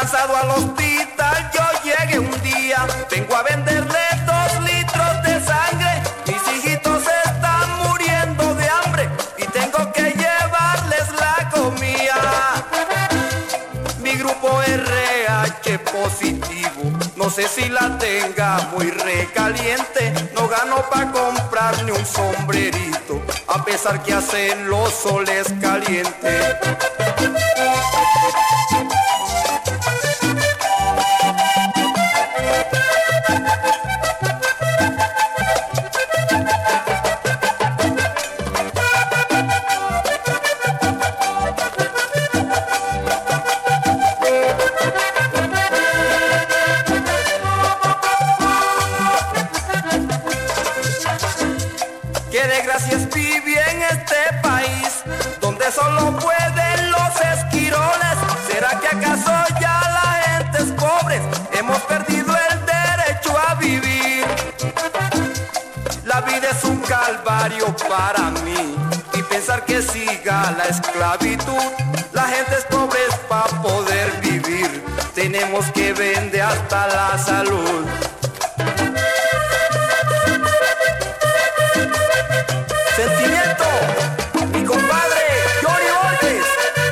cansado al hospital yo llegué un día. Vengo a venderle 2 litros de sangre. Mis hijitos están muriendo de hambre y tengo que llevarles la comida. Mi grupo RH positivo, no sé si la tenga muy recaliente. No gano pa' comprar ni un sombrerito, a pesar que hacen los soles calientes. Qué desgracia es vivir en este país, donde solo pueden los esquiroles. ¿Será que acaso ya la gente es pobre? Hemos perdido el derecho a vivir. La vida es un calvario para mí, y pensar que siga la esclavitud. La gente es pobre para poder vivir, tenemos que vender hasta la salud. Sentimiento, mi compadre Johnny Borges.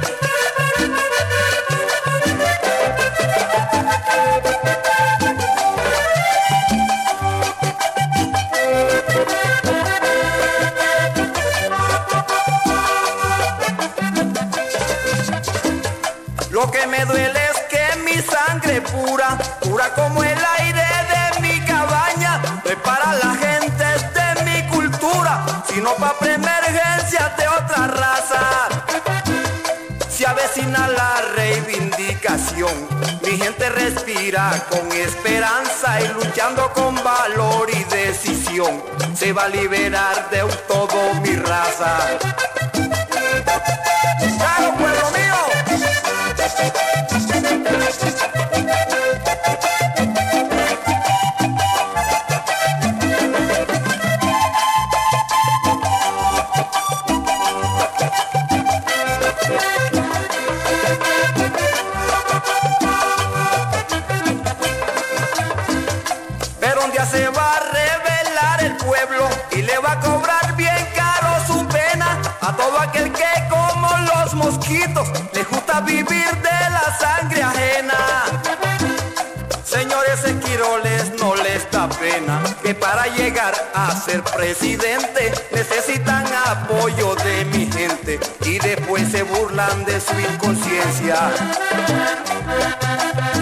Lo que me duele es que mi sangre pura, pura como el aire de mi cabaña, no es para la gente de mi cultura, sino pa' emergencias de otra raza. Se avecina la reivindicación, mi gente respira con esperanza y luchando con valor y decisión, se va a liberar de todo mi raza. ¡Claro, pueblo mío! Pero un día se va a rebelar el pueblo y le va a cobrar bien caro su pena a todo aquel que, como los mosquitos, le gusta vivir de la sangre ajena. Señores esquiroles, no les da pena que para llegar a ser presidente necesitan apoyo de mi gente y después se burlan de su inconsciencia.